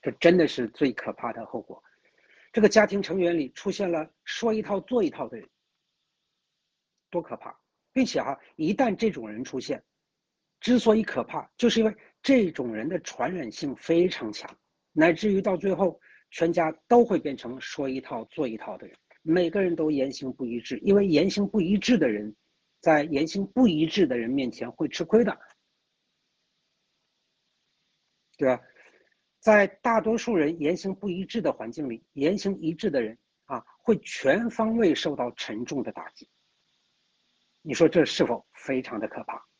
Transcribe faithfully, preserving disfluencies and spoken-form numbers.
这真的是最可怕的后果。这个家庭成员里出现了说一套做一套的人，多可怕！并且哈，一旦这种人出现，之所以可怕，就是因为这种人的传染性非常强，乃至于到最后，全家都会变成说一套做一套的人，每个人都言行不一致。因为言行不一致的人，在言行不一致的人面前会吃亏的，对吧？在大多数人言行不一致的环境里，言行一致的人啊，会全方位受到沉重的打击。你说这是否非常的可怕？